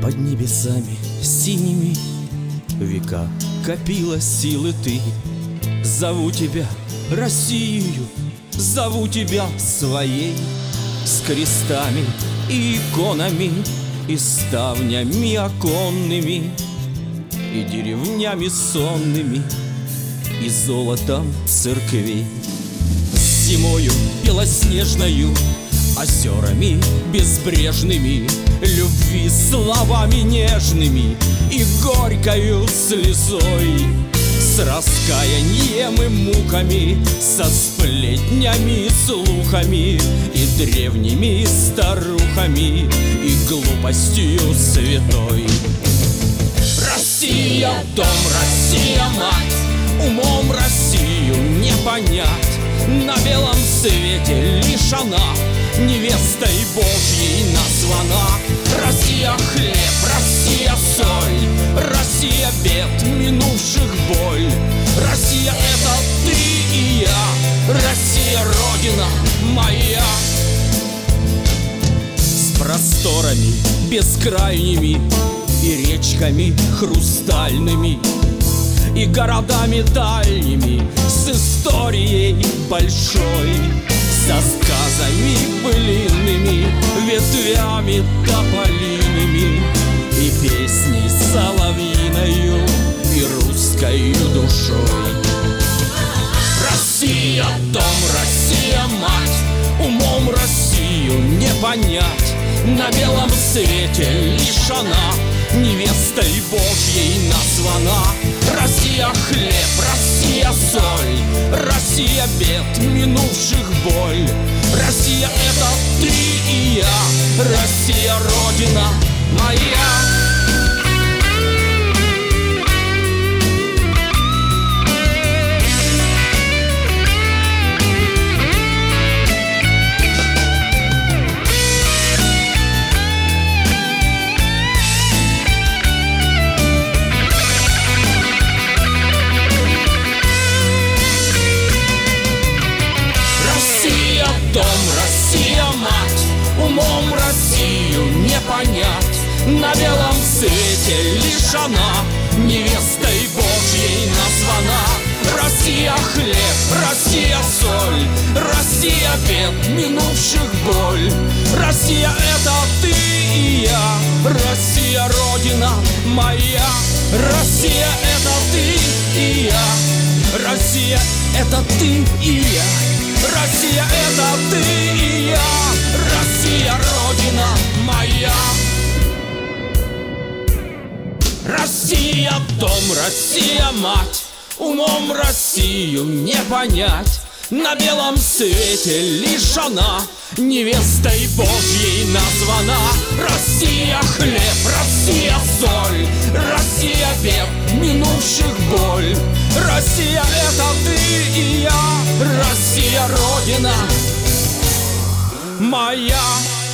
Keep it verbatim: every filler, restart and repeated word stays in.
Под небесами синими века копила силы ты. Зову тебя, Россию, зову тебя своей, с крестами и иконами, и ставнями оконными, и деревнями сонными, и золотом церквей. С зимою белоснежною, озерами безбрежными, любви словами нежными и горькою слезой, с раскаянием и муками, со сплетнями и слухами, и древними старухами, и глупостью святой. Россия, дом, Россия, мать, умом Россию не понять. На белом свете лишь она невестой Божьей названа. Россия хлеб, Россия соль, Россия бед минувших боль. Россия это ты и я, Россия родина моя. С просторами бескрайними и речками хрустальными, и городами дальними, с историей большой, со сказами былинными, ветвями тополиными, и песней соловьиною, и русскою душой. Россия, дом, Россия, мать, умом Россию не понять. На белом свете лишь она невестой Божьей названа. Россия хлеб, Россия соль, Россия бед минувших боль. Россия это ты и я, Россия родина моя. Дом, Россия, мать, умом Россию не понять. На белом свете лишь она невестой Божьей названа. Россия хлеб, Россия соль, Россия бед минувших боль. Россия это ты и я, Россия родина моя. Россия это ты и я, Россия это ты и я. Россия это ты и я, Россия родина моя. Россия дом, Россия мать, умом Россию не понять. На белом свете лишь она невестой Божьей названа. Россия хлеб, Россия соль, Россия бед минувших боль. Россия это ты и я, Россия родина моя.